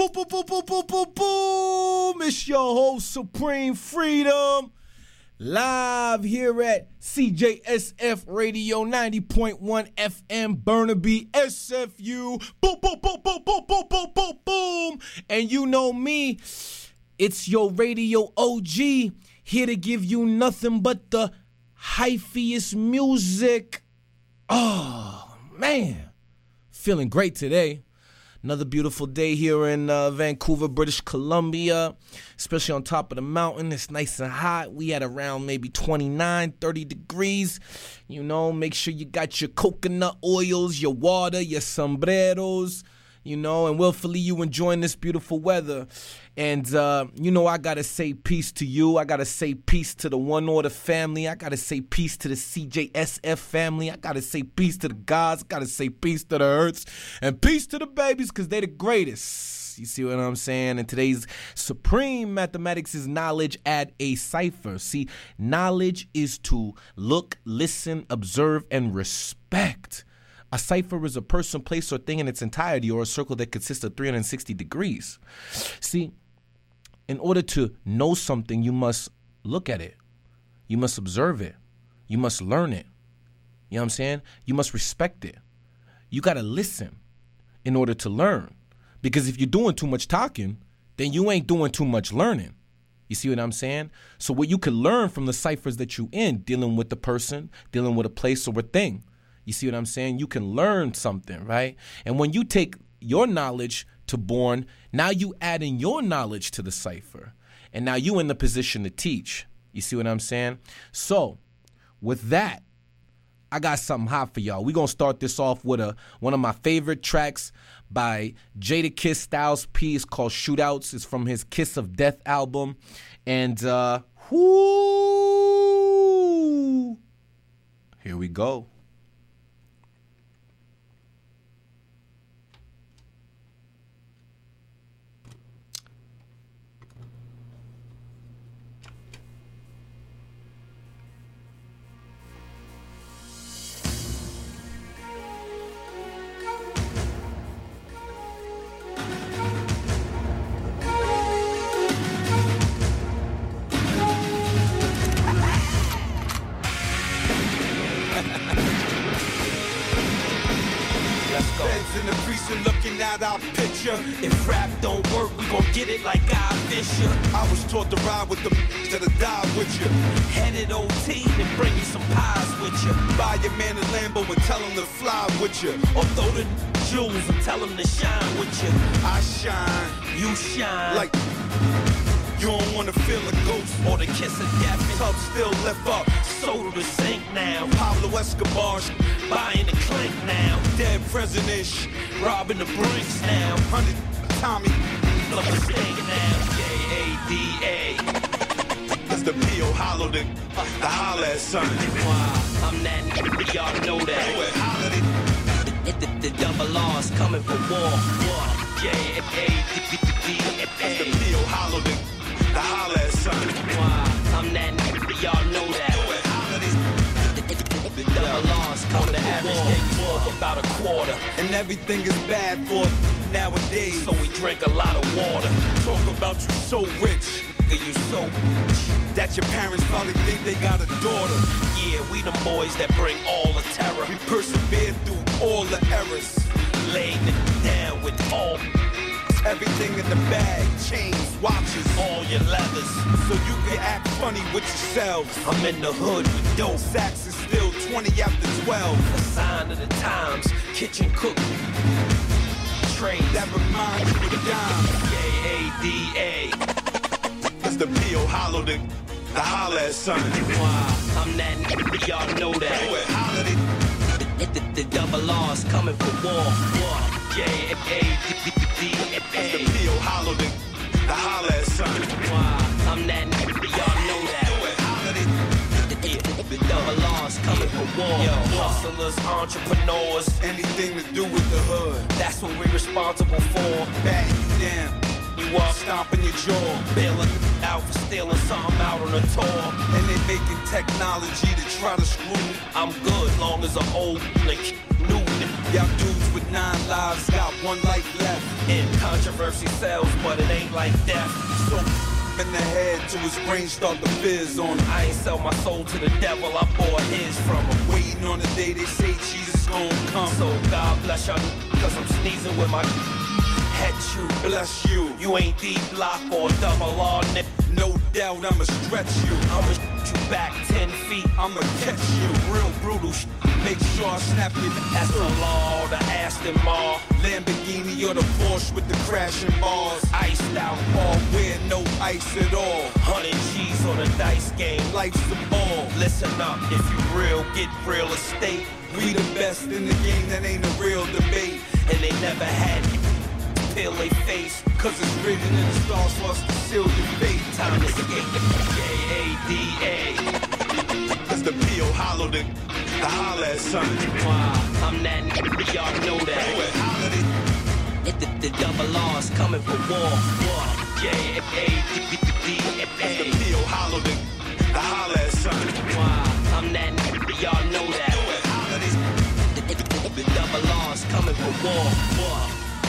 Boom, boom, boom, boom, boom, boom, boom. It's your host, Supreme Freedom. Live here at CJSF Radio 90.1 FM, Burnaby, SFU. Boom, boom, boom, boom, boom, boom, boom, boom, boom. And you know me, it's your radio OG, here to give you nothing but the hyphiest music. Oh, man. Feeling great today. Another beautiful day here in Vancouver, British Columbia, especially on top of the mountain. It's nice and hot. We at around maybe 29, 30 degrees. You know, make sure you got your coconut oils, your water, your sombreros, you know, and willfully you enjoying this beautiful weather. And, you know, I got to say peace to you. I got to say peace to the One Order family. I got to say peace to the CJSF family. I got to say peace to the gods. I got to say peace to the earths. And peace to the babies because they the greatest. You see what I'm saying? And today's supreme mathematics is knowledge at a cipher. See, knowledge is to look, listen, observe, and respect. A cipher is a person, place, or thing in its entirety, or a circle that consists of 360 degrees. See, in order to know something, you must look at it. You must observe it. You must learn it. You know what I'm saying? You must respect it. You got to listen in order to learn. Because if you're doing too much talking, then you ain't doing too much learning. You see what I'm saying? So what you can learn from the ciphers that you in, dealing with the person, dealing with a place or a thing. You see what I'm saying? You can learn something, right? And when you take your knowledge to born, now you add in your knowledge to the cipher. And now you in the position to teach. You see what I'm saying? So with that, I got something hot for y'all. We're going to start this off with one of my favorite tracks by Jadakiss Styles P. It's called Shootouts. It's from his Kiss of Death album. And here we go. Our picture. If rap don't work, we gon' get it like Guy Fisher. I was taught to ride with the instead of die with you. Headed OT and bring you some pies with you. Buy your man a Lambo and tell him to fly with you. Or throw the jewels and tell him to shine with you. I shine, you shine. Like you don't wanna feel a ghost or the kiss of death. Tub still lift up, soda to sink now. Pablo Escobar buying the clink now. Dead president, robbing the brinks now. 100 Tommy, love the stink now. J-A-D-A. That's the P.O. Hollow, the holla at son. Wow, I'm that nigga, y'all know that. The double R's coming for war. J-A-D-A. That's the P.O. Hollow, the holla at son. Wow, I'm that nigga, y'all know that. The double R's coming to average war about a quarter. And everything is bad for nowadays. So we drink a lot of water. Talk about you so rich, nigga, you so rich that your parents probably think they got a daughter. Yeah, we the boys that bring all the terror. We persevere through all the errors. Laying it down with all everything in the bag, chains, watches, all your leathers. So you can act funny with yourselves. I'm in the hood with dope sacks and still 20 after 12. A sign of the times, kitchen cook. Trays that remind you of the dime. J-A-D-A. That's the P.O. Hollow, the holla at son. Wow, I'm that nigga, y'all know that. The double R's coming for war. J-A-D-A. That's the P.O. Hollow, the holla at son. Wow, I'm that nigga, y'all know that. The double R's coming for war. Yo, hustlers, entrepreneurs, anything to do with the hood. That's what we're responsible for. Back down. You up stomping your jaw, bailing out for stealing something out on a tour. And they making technology to try to screw me. I'm good, long as an old nigga new. Y'all dudes with 9 lives got 1 life left. And controversy sells, but it ain't like death. So in the head till his brain start to fizz on him. I ain't sell my soul to the devil, I bought his from him. Waiting on the day they say Jesus gon' come. So God bless y'all, cause I'm sneezing with my head you. Bless you. You ain't D-Block or double R, nigga. No doubt I'ma stretch you. I'ma shoot you back 10 feet. I'ma catch you. Real brutal Make sure I snap your That's the law, the Aston Martin, Lamborghini or the Porsche with the crashing bars. iced out, All wear no ice at all. 100 G's on a dice game. Life's the ball. Listen up, if you real, get real estate. We the best in the game, that ain't a real debate. And they never had you peel they face. Cause it's written in the stars for us to seal your fate. Time to skate the J-A-D-A. Cause the P.O. hollowed it. The holla at something. Wow, I'm that nigga, y'all know that. The double R's coming for war. J-A-D-A. That's the P.O. hollowed it. The holla at something. Wow, I'm that nigga, y'all know that. The double R's coming for war.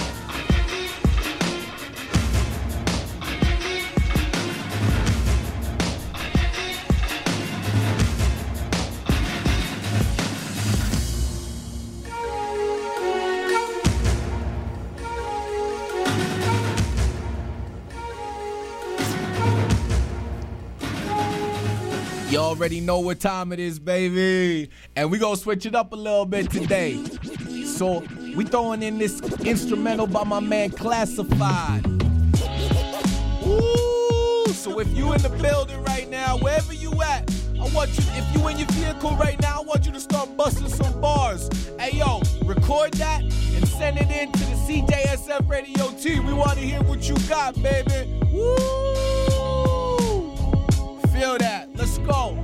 You already know what time it is, baby. And we gonna switch it up a little bit today. So we throwing in this instrumental by my man Classified. Ooh, so if you in the building right now, wherever you at, I want you, if you in your vehicle right now, I want you to start busting some bars. Hey yo, record that and send it in to the CJSF radio team. We wanna hear what you got, baby. Woo! Feel that. Let's go.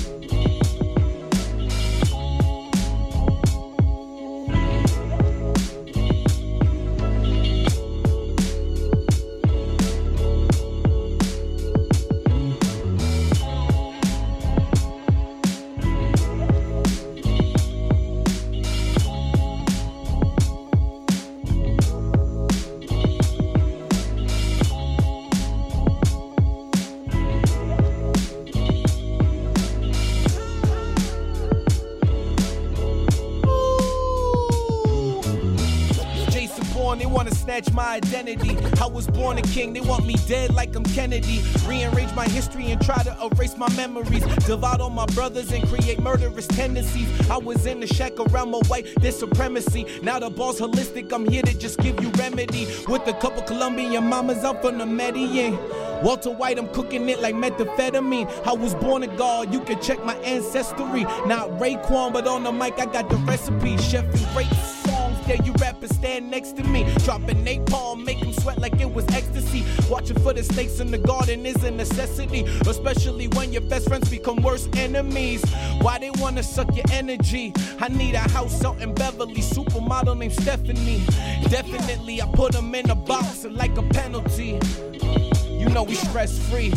They wanna snatch my identity. I was born a king, they want me dead like I'm Kennedy. Rearrange my history and try to erase my memories. Divide all my brothers and create murderous tendencies. I was in the shack around my white, there's supremacy. Now the ball's holistic, I'm here to just give you remedy. With a couple Colombian mamas, I'm from the Medellin. Walter White, I'm cooking it like methamphetamine. I was born a god, you can check my ancestry. Not Raekwon, but on the mic I got the recipe. Chef and great songs, yeah, you rappers stand next to me. Dropping napalm, make them sweat like it was ecstasy. Watching for the snakes in the garden is a necessity. Especially when your best friends become worse enemies. Why they wanna suck your energy? I need a house out in Beverly, supermodel named Stephanie. Definitely, I put them in a box like a penalty. You know we stress free.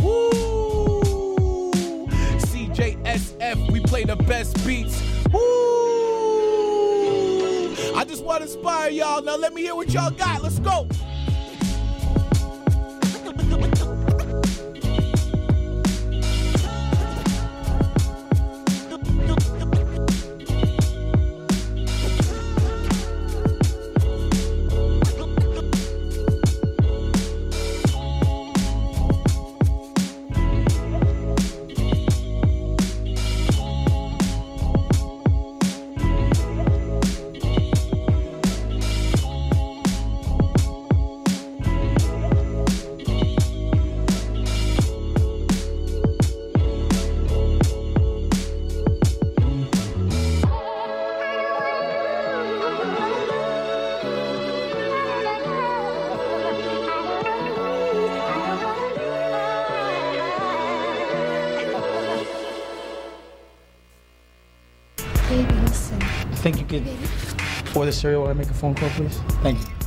Woo! CJSF, we play the best beats. Woo! I just want to inspire y'all. Now let me hear what y'all got. Let's go. Think you could pour the cereal while I make a phone call, please? Thank you.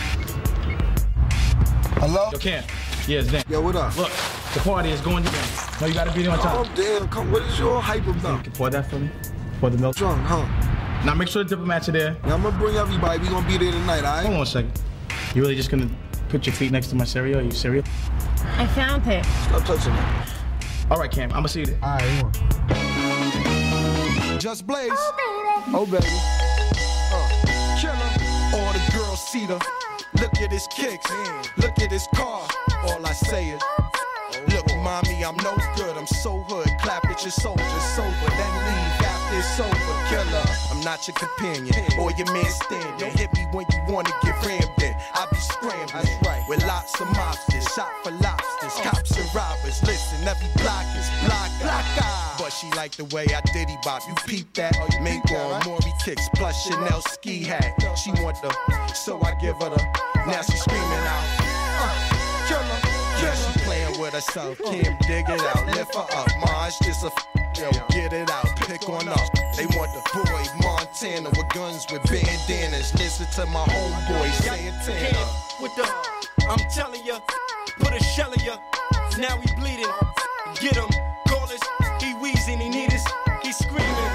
Hello? Yo, Cam. Yeah, it's Dan. Yo, what up? Look, the party is going down. No, you gotta be there on time. Oh, damn. Come, what is your hype You about? can pour that for me? Pour the milk? Drunk, huh? Now make sure the diplomats are there. Yeah, I'm gonna bring everybody. We gonna be there tonight, all right? Hold on a second. You really just gonna put your feet next to my cereal? Are you serious? I found it. Stop touching it. All right, Cam. I'm gonna see you there. All right, come on. Just Blaze. Oh, baby. Killer. All the girls see the. Look at his kicks. Look at his car. All I say is, look, mommy, I'm no good. I'm so hood. Clap at your soldiers sober. Then leave after it's over. Killer. I'm not your companion or your man standing. Hit me when you wanna get rammed in. I be scrambling with lots of mobsters. Shot for lobsters. Cops and robbers. Listen, every block is block. But she like the way I diddy bop. You peep that? Make on Maury kicks plus Chanel ski hat. She want the, so I give her the. Now she screaming out. Killer. Yeah, she playing with herself. Can't dig it out. Lift her up. Ma, it's just a. Yo, get it out. Pick on up. They want the boy Montana with guns with bandanas. Listen to my homeboy Santana. With the, I'm telling ya, put a shell in ya. Now he bleeding. Get him. Call us. He wheezing. He need us. He screaming.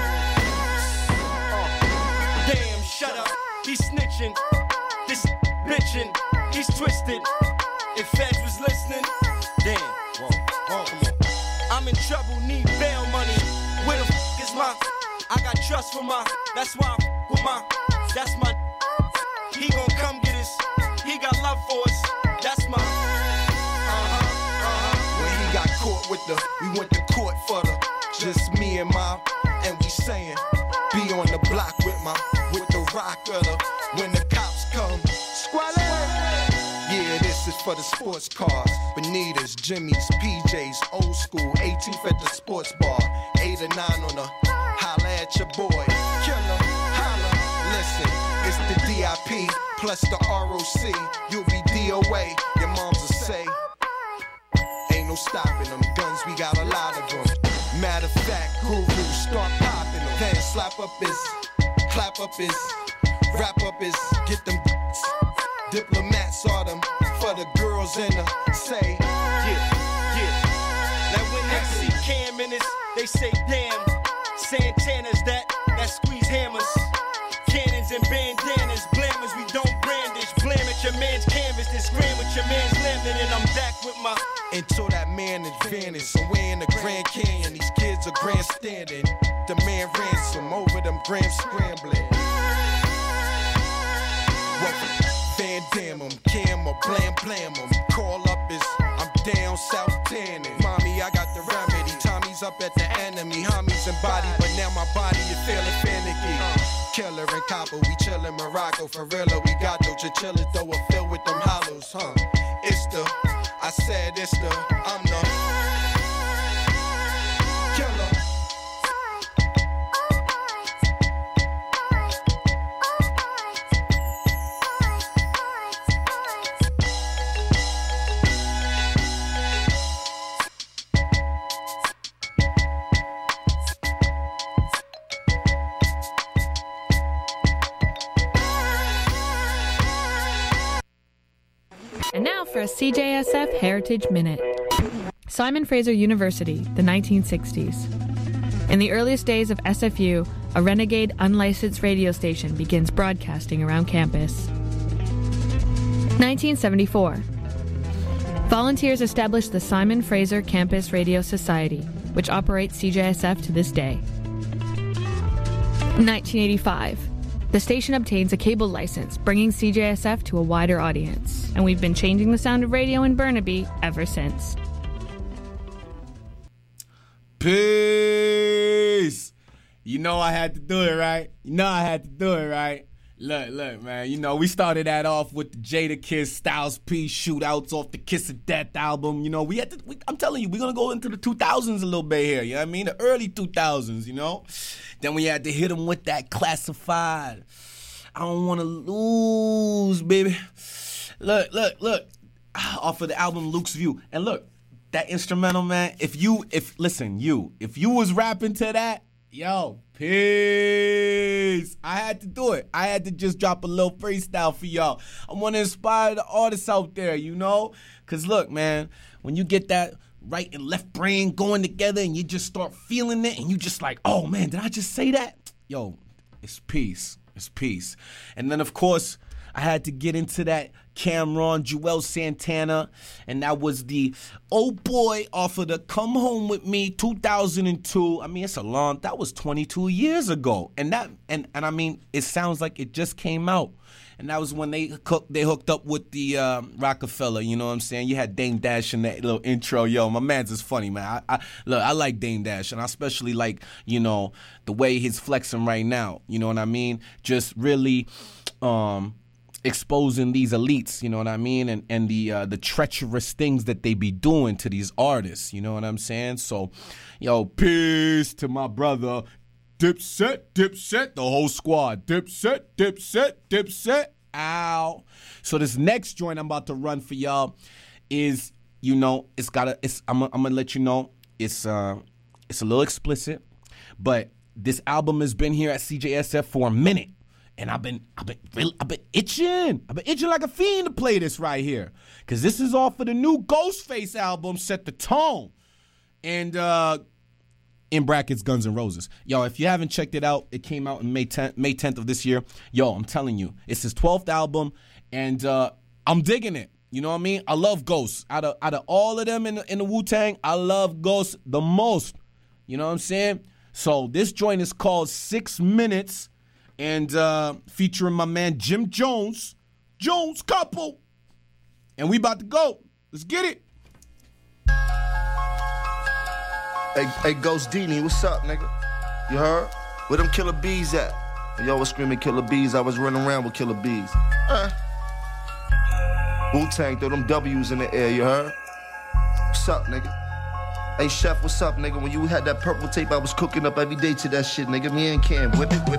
Damn, shut up. He's snitching. This bitching. He's twisted. If Feds was listening, damn. Whoa. Come on. I'm in trouble. Need bail money. Where the f is my? I got trust for my. That's why I f with my. That's my. He gon' come get us. He got love for us. That's my. When he got caught with the, we went to court for the. Just me and my, and we saying, be on the block with the rock of the. When the cops come, squad. Yeah, this is for the sports cars. Bonitas, Jimmy's, PJs, old school. 18th at the sports bar. 8 or 9 on the holla at your boy. Killer, holla. Listen, it's the DIP plus the ROC. You'll be DOA. Your moms will say, ain't no stopping them. Guns, we got a lot of them. Matter of fact, Guru, start popping them. Then slap up his, clap up his, wrap up his, get them. Diplomats are them for the girls in the say, yeah. Now when they see Cam in this, they say, damn, Santana's that squeeze hammers, cannons and bandanas, blammers, we don't brandish, blam at your man's canvas, then scream with your man's lemon, and I'm back with my, until that man advantage, somewhere in the Grand Canyon, these kids are grandstanding, demand ransom over them grams scrambling. Van Dam 'em, Cam or blam em. Call up is, I'm down south tanning. Mommy, I got the remedy. Tommy's up at the enemy. Homies embodied, but now my body is feeling finicky. Killer and copper, we chillin' Morocco. For real, we got no chinchillas, though we're filled with them hollows, huh? It's the, I said it's the, I'm the killer. And now for a CJSF Heritage Minute. Simon Fraser University, the 1960s. In the earliest days of SFU, a renegade unlicensed radio station begins broadcasting around campus. 1974. Volunteers established the Simon Fraser Campus Radio Society, which operates CJSF to this day. 1985. The station obtains a cable license, bringing CJSF to a wider audience, and we've been changing the sound of radio in Burnaby ever since. Peace! You know I had to do it, right? Look, man. You know, we started that off with the Jadakiss Styles P shootouts off the Kiss of Death album. You know, I'm telling you, we're going to go into the 2000s a little bit here. You know what I mean? The early 2000s, you know? Then we had to hit them with that Classified. I don't want to lose, baby. Look. Off of the album Luke's View. And look, that instrumental, man, if you was rapping to that, yo, peace. I had to do it. I had to just drop a little freestyle for y'all. I want to inspire the artists out there, you know? Because look, man, when you get that right and left brain going together and you just start feeling it and you just like, oh, man, did I just say that? Yo, It's peace. It's peace. And then, of course, I had to get into that Cameron, Joel Santana, and that was the old boy off of the Come Home With Me 2002. I mean, that was 22 years ago. And I mean, it sounds like it just came out. And that was when they hooked up with the Rockefeller, you know what I'm saying? You had Dame Dash in that little intro. Yo, my man's is funny, man. I like Dame Dash, and I especially like, you know, the way he's flexing right now. You know what I mean? Just really exposing these elites, you know what I mean? And the treacherous things that they be doing to these artists, you know what I'm saying? So, yo, peace to my brother. Dipset, the whole squad. Dipset. Ow. So this next joint I'm about to run for y'all is, you know, I'm gonna let you know it's a little explicit, but this album has been here at CJSF for a minute, and I've been itching like a fiend to play this right here, cause this is off of the new Ghostface album, Set the Tone, and in brackets, Guns N' Roses. Yo, if you haven't checked it out, it came out in May 10th of this year. Yo, I'm telling you, it's his 12th album, and I'm digging it. You know what I mean? I love Ghost. Out of all of them in the Wu-Tang, I love Ghost the most. You know what I'm saying? So this joint is called 6 Minutes, and featuring my man Jim Jones couple. And we about to go. Let's get it. Hey, Ghost Dini, what's up, nigga? You heard? Where them killer bees at? When y'all was screaming killer bees, I was running around with killer bees. Wu-Tang, throw them W's in the air, you heard? What's up, nigga? Hey, Chef, what's up, nigga? When you had that purple tape, I was cooking up every day to that shit, nigga. Me and Cam, whip it.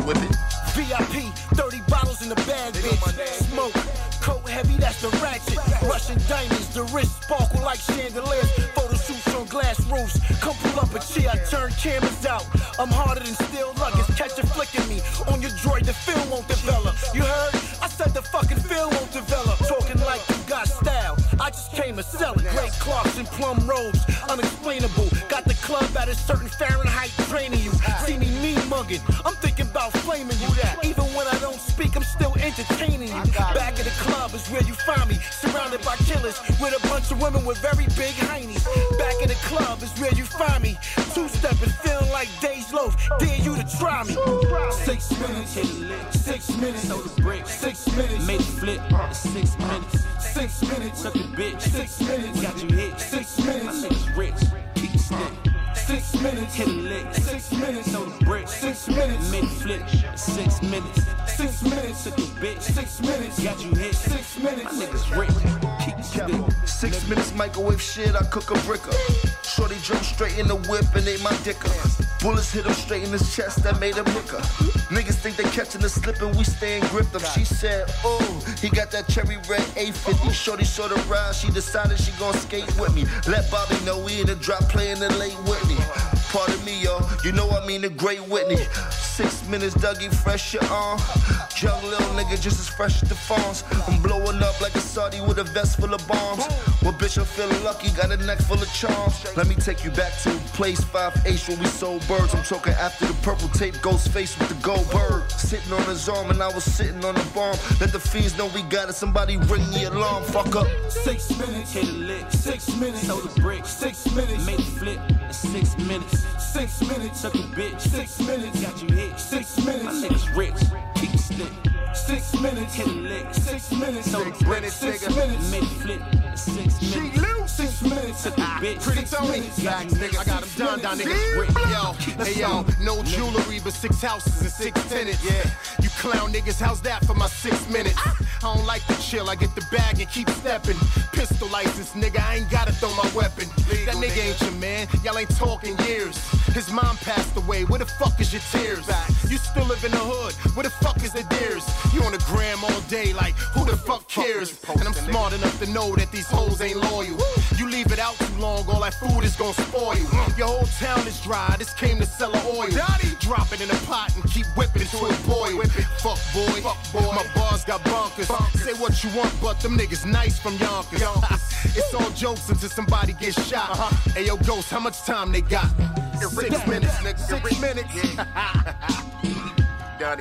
VIP, 30 bottles in the bag, bitch. Smoke, coat heavy, that's the ratchet. Russian diamonds, the wrist sparkle like chandeliers. Photo shoots on glass roofs. Come pull up a chair, I turn cameras out. I'm harder than steel luggage. Catch a flicking me on your droid, the film won't develop. You heard? I said the fucking film won't develop. Talking like you got style. I just came to sell it. Great Clarks and plum robes, unexplainable. Got the club at a certain Fahrenheit training you. See me mean mugging, I'm thinking about flaming you. Even when I don't speak, I'm still entertaining you. Back at the club is where you find me, surrounded by killers with a bunch of women with very big heinies. Back at the club is where you find me, two-stepping, feeling like Days Loaf. Dare you to try me. 6 minutes, hit a lick. 6 minutes, throw the brick. 6 minutes, make it flip. 6 minutes. 6 minutes, suck a bitch. 6 minutes, got you hit. 6 minutes, my niggas rich, keep it stick. 6 minutes, hit a lick. 6 minutes, throw the brick. 6 minutes, make it flip. 6 minutes. 6 minutes, suck a bitch. 6 minutes, got you hit. 6 minutes, my niggas rich, keep it stick. 6 minutes microwave shit, I cook a bricker. Shorty drove straight in the whip and ate my dicker. Bullets hit him straight in his chest, that made him hicker. Niggas think they catching the slip and we stay and grip them. She said, oh, he got that cherry red 850. Shorty saw the ride, she decided she gon' skate with me. Let Bobby know we in the drop playing the late Whitney. Pardon me, yo, you know I mean the great Whitney. 6 minutes, Dougie, fresh your arm. Young little nigga just as fresh as the fawns. I'm blowing up like a Saudi with a vest full of bombs. Well, bitch, I'm feeling lucky, got a neck full of charms. Let me take you back to place 5H where we sold birds. I'm talking after the purple tape, Ghostface with the gold bird. Sitting on his arm and I was sitting on the bomb. Let the fiends know we got it, somebody ring the alarm, fuck up. 6 minutes, hit a lick. 6 minutes, throw the brick. 6 minutes, make it flip. 6 minutes. 6 minutes, suck a bitch. 6 minutes, got you hit. 6 minutes, my niggas rich, keep it stick. 6 minutes, hit a lick. 6 minutes, throw the brick. 6 minutes, make it flip. 6 minutes. 6 minutes, suck a bitch. Pretty Tony, facts, nigga, I got him done, niggas rich. Yo, hey yo, no jewelry but 6 houses and 6 tenants. Yeah, you clown niggas, how's that for my 6 minutes? I don't like to chill, I get the bag and keep stepping. Pistol license, nigga, I ain't gotta throw my weapon. That nigga ain't your man, y'all ain't talking years. His mom passed away, where the fuck is your tears? You still live in the hood, where the fuck is the deers? You on the gram all day like, who the fuck cares? And I'm smart enough to know that these hoes ain't loyal. You leave it out too long, all that food is gon' spoil. Your whole town is dry, this came to sell oil. Drop it in a pot and keep whipping it till it boil. Fuck boy, my bars got bonkers. Say what you want, but them niggas nice from Yonkers. It's all jokes until somebody gets shot. Hey yo, Ghost, how much time they got? 6 minutes, nigga. 6 minutes. Daddy.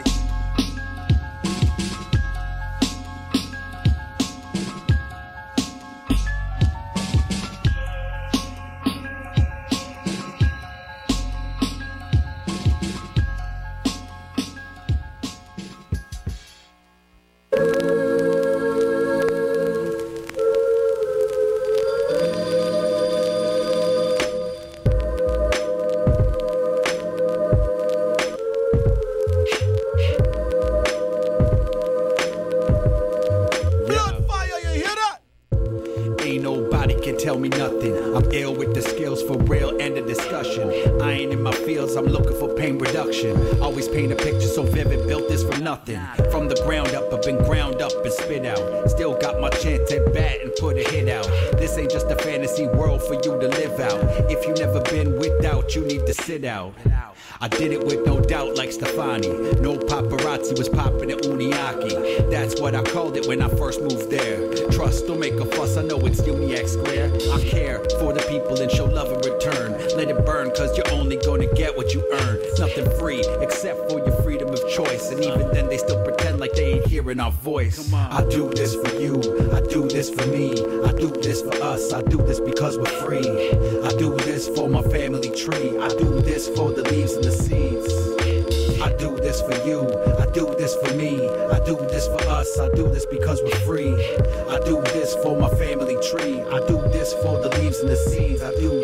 Tell me nothing. I'm ill with the skills for real and the discussion. I ain't in my fields, I'm looking for pain reduction. Always paint a picture so vivid, built this from nothing. From the ground up, I've been ground up and spit out. Still got my chance at bat and put a hit out. This ain't just a fantasy world for you to live out. If you never been without, you need to sit out. I did it with no doubt like Stefani. No paparazzi was popping at Uniaki. That's what I called it when I first moved there. Trust, don't make a fuss, I know it's Uniac Square. I care for the people and show love in return. Let it burn, cause you're only gonna get what you earn. Nothing free, except for your freedom of choice. And even then they still pretend like they ain't hearing our voice. I do this for you, I do this for me. I do this for us, I do this because we're free. I do this for my family tree. I do this for the leaves and the seeds. I do this for you, I do this for me. I do this for us, I do this because we're free. I do this for my family tree. I do this for the leaves and the seeds. I do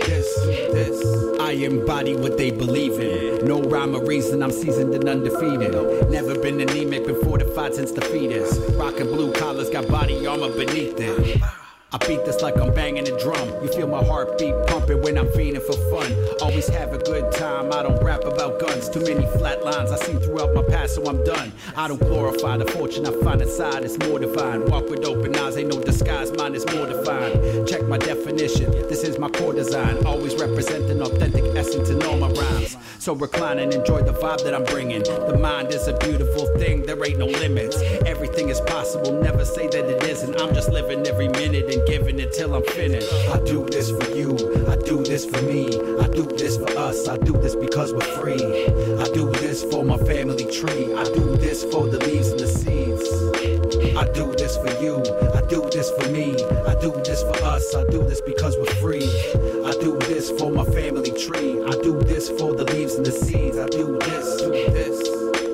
this. I embody what they believe in. No rhyme or reason, I'm seasoned and undefeated. Never been anemic, been fortified since the fetus. Rockin' blue collars, got body armor beneath it. I beat this like I'm banging a drum. You feel my heartbeat pumping when I'm feeding for fun. Always have a good time, I don't rap about guns. Too many flat lines I see throughout my past, so I'm done. I don't glorify the fortune I find inside, it's more divine. Walk with open eyes, ain't no disguise, mine is more defined. Check my definition, this is my core design. Always representing authentic essence in all my rhymes. So recline and enjoy the vibe that I'm bringing. The mind is a beautiful thing, there ain't no limits. Everything is possible, never say that it isn't. I'm just living every minute and giving it till I'm finished. I do this for you, I do this for me. I do this for us, I do this because we're free. I do this for my family tree. I do this for the leaves and the seeds. I do this for you, I do this for me. I do this for us, I do this because we're free. I do this for my family tree. I do this for the leaves and the seeds. I do this, do this.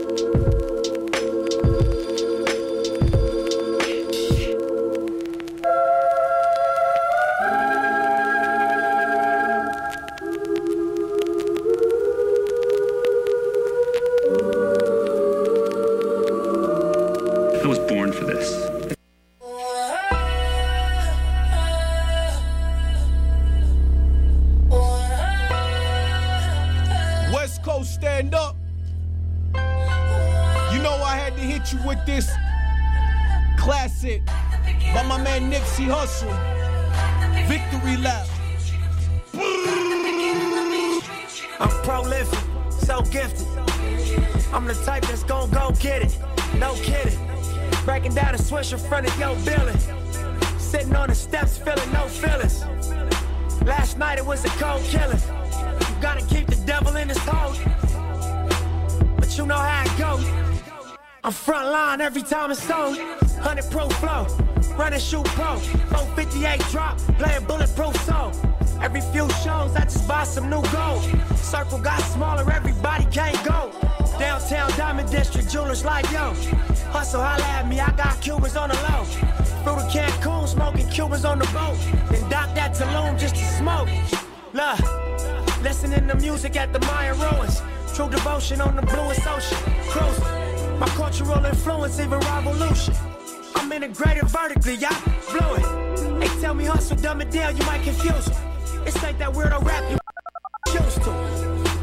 I was born for this. West Coast, stand up. You know I had to hit you with this classic by my man Nipsey Hussle. Victory Lap. I'm prolific, so gifted. I'm the type that's gon' go get it. No kidding. Breaking down a switch in front of your building. Sitting on the steps, feeling no feelings. Last night it was a cold killing. You gotta keep the devil in his hole. But you know how it goes. I'm front line every time it's on. 100 pro flow, run and shoot pro. 458 drop, playing bulletproof soul. Every few shows I just buy some new gold. Circle got smaller, everybody can't go. Downtown Diamond District, jewelers like yo. Hustle, holla at me, I got Cubans on the low. Through the Cancun, smoking Cubans on the boat. Then dock that Tulum just to smoke. Look, listening to music at the Mayan ruins. True devotion on the bluest ocean. Cruising, my cultural influence, even revolution. I'm integrated vertically, y'all blew it. They tell me hustle, dumb it down, you might confuse them. It's like that weirdo rap you used to.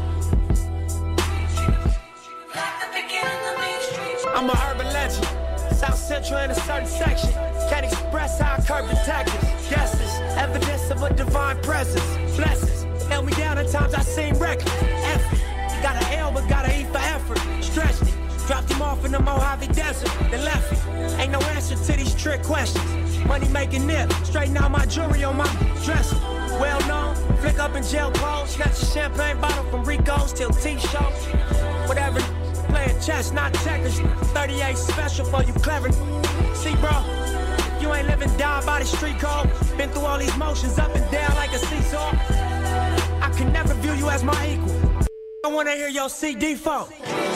I'm an urban legend, South Central in a certain section. Can't express how I curb detectives. Guesses, evidence of a divine presence. Blessings, held me down at times I seem reckless. Effort, got an L but got an E for effort. Stretched it, dropped him off in the Mojave Desert. Then left it, ain't no answer to these trick questions. Money making nip, straighten out my jewelry on my dresser. Well known, flick up in jail clothes. Snatch a champagne bottle from Rico's till T-show. Whatever. playing chess, not checkers. 38 special for you clever. See, bro, you ain't living down by the street code. Been through all these motions up and down like a seesaw. I can never view you as my equal. I wanna hear your CD phone.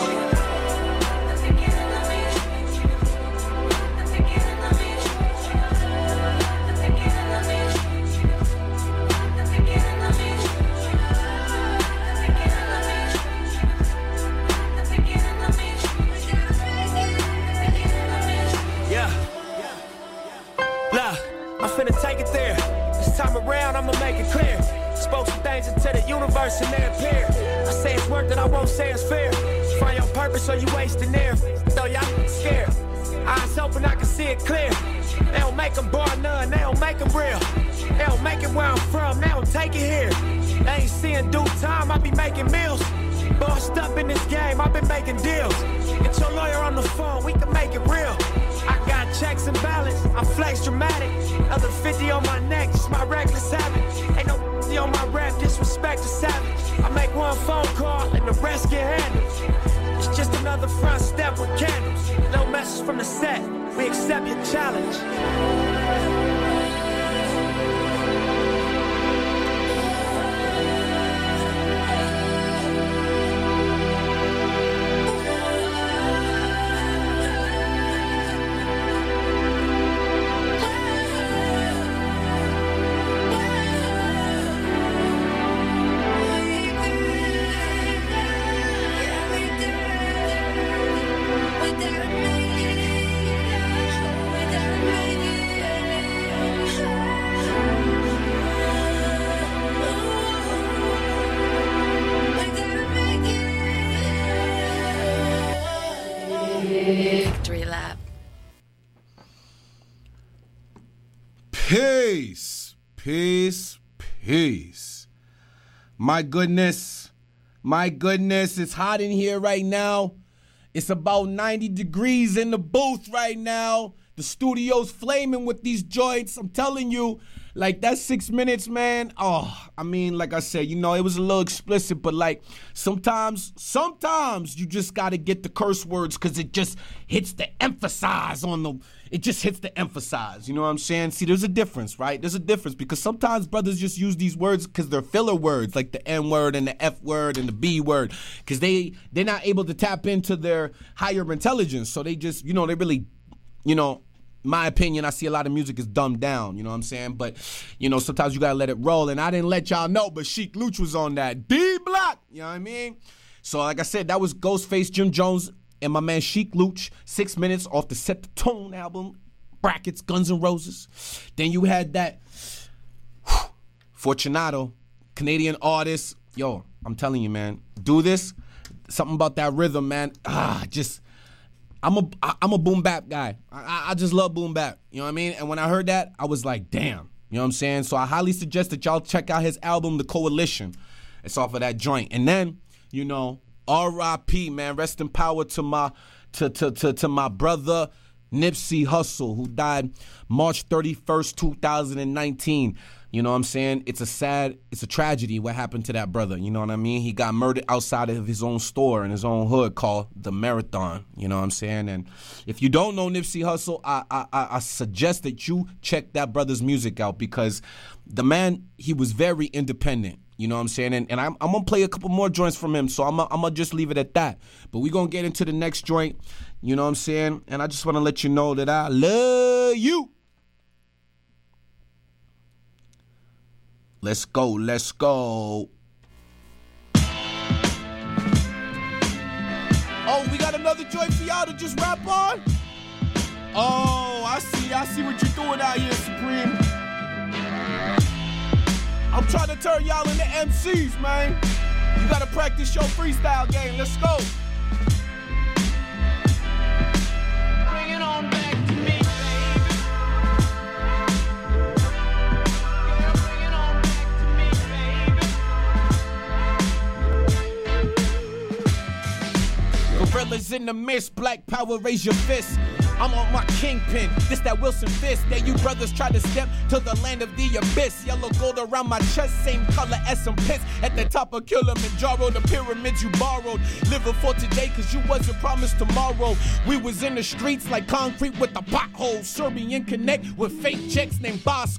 Finna take it there. This time around, I'ma make it clear. Spoke some things into the universe and they appear. I say it's work that I won't say it's fair. Find your purpose or you wasting there. Though y'all scared. Eyes open, I can see it clear. They don't make them bar none, they don't make them real. They don't make it where I'm from, they don't take it here. They ain't seeing due time, I be making meals. Bossed up in this game, I've been making deals. Get your lawyer on the phone, we can make it real. I got checks and balance, I flex dramatic. Other 50 on my neck, just my reckless habit. Ain't no on my rap, disrespect the savage. I make one phone call and the rest get handled. It's just another front step with candles. No message from the set, we accept your challenge. Victory Lap. Peace, peace, peace. My goodness, it's hot in here right now. It's about 90 degrees in the booth right now. The studio's flaming with these joints. I'm telling you, like that 6 minutes, man. Oh, I mean, like I said, you know, it was a little explicit, but like sometimes you just got to get the curse words because it just hits the emphasize on the, it just hits the emphasize. You know what I'm saying? See, there's a difference, right? There's a difference because sometimes brothers just use these words because they're filler words, like the N word and the F word and the B word, because they're not able to tap into their higher intelligence. So they just, you know, they really, you know, my opinion, I see a lot of music is dumbed down, you know what I'm saying? But, you know, sometimes you got to let it roll. And I didn't let y'all know, but Sheek Louch was on that D-Block, you know what I mean? So, like I said, that was Ghostface, Jim Jones, and my man Sheek Louch, 6 minutes off the Set the Tone album, brackets, Guns N' Roses. Then you had that Fortunato, Canadian artist. Yo, I'm telling you, man, do this. Something about that rhythm, man. I'm a boom bap guy. I just love boom bap. You know what I mean? And when I heard that, I was like, damn. You know what I'm saying? So I highly suggest that y'all check out his album, The Coalition. It's off of that joint. And then, you know, R.I.P., man. Rest in power to my brother Nipsey Hussle, who died March 31st, 2019. You know what I'm saying? It's a tragedy what happened to that brother. You know what I mean? He got murdered outside of his own store in his own hood called The Marathon. You know what I'm saying? And if you don't know Nipsey Hussle, I suggest that you check that brother's music out because the man, he was very independent. You know what I'm saying? And I'm going to play a couple more joints from him, so I'm going to just leave it at that. But we're going to get into the next joint. You know what I'm saying? And I just want to let you know that I love you. Let's go. Oh, we got another joint for y'all to just rap on? Oh, I see what you're doing out here, Supreme. I'm trying to turn y'all into MCs, man. You gotta practice your freestyle game. Let's go. Bring it on back to me, baby. Bring it on back to me, baby. Gorillas in the mist, black power, raise your fist. I'm on my kingpin. This that Wilson Fisk. That you brothers try to step to the land of the abyss. Yellow gold around my chest, same color as some piss. At the top of Kilimanjaro, the pyramids you borrowed. Living for today, cause you wasn't promised tomorrow. We was in the streets like concrete with the potholes. Serbian connect with fake checks named Bosco.